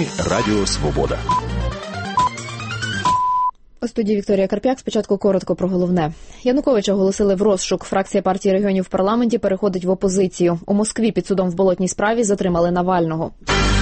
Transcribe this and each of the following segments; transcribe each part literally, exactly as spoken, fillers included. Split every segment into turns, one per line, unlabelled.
Радіо Свобода.
У студії Вікторія Карп'як. Спочатку коротко про головне. Януковича оголосили в розшук. Фракція партії регіонів в парламенті переходить в опозицію. У Москві під судом в болотній справі затримали Навального.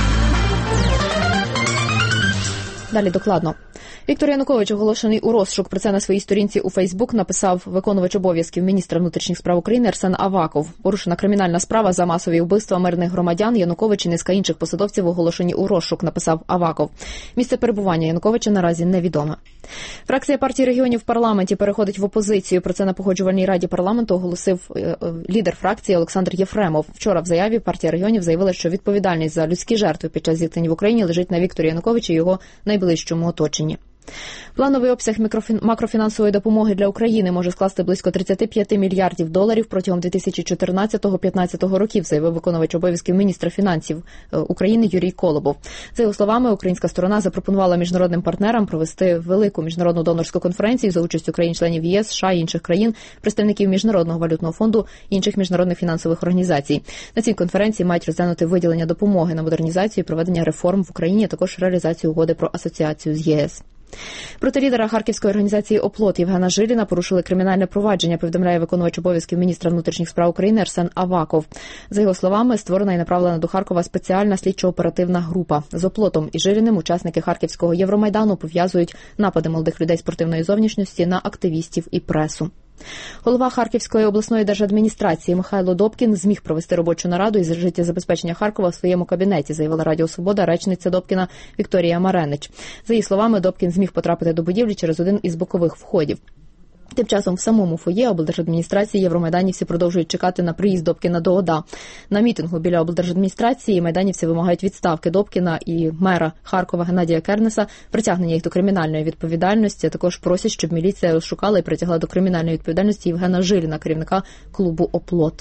Далі докладно. Віктор Янукович оголошений у розшук. Про це на своїй сторінці у Фейсбук написав виконувач обов'язків міністра внутрішніх справ України Арсен Аваков. Порушена кримінальна справа за масові вбивства мирних громадян. Янукович і низка інших посадовців оголошені у розшук, написав Аваков. Місце перебування Януковича наразі невідоме. Фракція партії регіонів в парламенті переходить в опозицію. Про це на погоджувальній раді парламенту оголосив лідер фракції Олександр Єфремов. Вчора в заяві партія регіонів заявила, що відповідальність за людські жертви під час зіткнень в Україні лежить на Вікторі Януковичі і його найближчому оточенні. Плановий обсяг макрофінансової допомоги для України може скласти близько тридцять п'ять мільярдів доларів протягом дві тисячі чотирнадцятого-п'ятнадцятого років, заявив виконувач обов'язків міністра фінансів України Юрій Колобов. За його словами, українська сторона запропонувала міжнародним партнерам провести велику міжнародну донорську конференцію за участю країн-членів ЄС, США і інших країн, представників Міжнародного валютного фонду і інших міжнародних фінансових організацій. На цій конференції мають розглянути виділення допомоги на модернізацію і проведення реформ в Україні, а також реалізацію угоди про асоціацію з ЄС. Проти лідера харківської організації «Оплот» Євгена Жиліна порушили кримінальне провадження, повідомляє виконувач обов'язків міністра внутрішніх справ України Арсен Аваков. За його словами, створена і направлена до Харкова спеціальна слідчо-оперативна група. З «Оплотом» і Жиліним учасники Харківського Євромайдану пов'язують напади молодих людей спортивної зовнішності на активістів і пресу. Голова Харківської обласної держадміністрації Михайло Добкін зміг провести робочу нараду із життєзабезпечення Харкова в своєму кабінеті, заявила Радіо Свобода речниця Добкіна Вікторія Маренич. За її словами, Добкін зміг потрапити до будівлі через один із бокових входів. Тим часом в самому фоє облдержадміністрації євромайданівці продовжують чекати на приїзд Добкіна до ОДА. На мітингу біля облдержадміністрації майданівці вимагають відставки Добкіна і мера Харкова Геннадія Кернеса, притягнення їх до кримінальної відповідальності, а також просять, щоб міліція розшукала і притягла до кримінальної відповідальності Євгена Жиліна, керівника клубу «Оплот».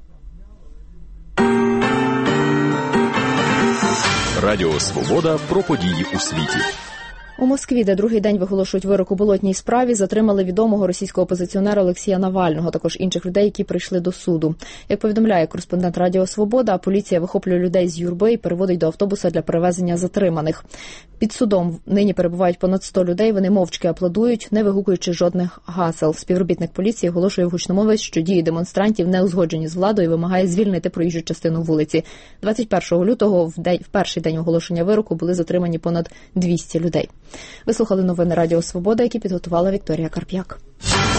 Радіо Свобода про події у світі.
У Москві, де другий день виголошують вирок у болотній справі, затримали відомого російського опозиціонера Олексія Навального, також інших людей, які прийшли до суду. Як повідомляє кореспондент Радіо Свобода, поліція вихоплює людей з юрби і переводить до автобуса для перевезення затриманих. Під судом нині перебувають понад сто людей, вони мовчки аплодують, не вигукуючи жодних гасел. Співробітник поліції оголошує в гучномовець, що дії демонстрантів не узгоджені з владою і вимагає звільнити проїжджу частину вулиці. двадцять першого лютого, в, день, в перший день оголошення вироку, були затримані понад двісті людей. Ви слухали новини Радіо Свобода, які підготувала Вікторія Карп'як.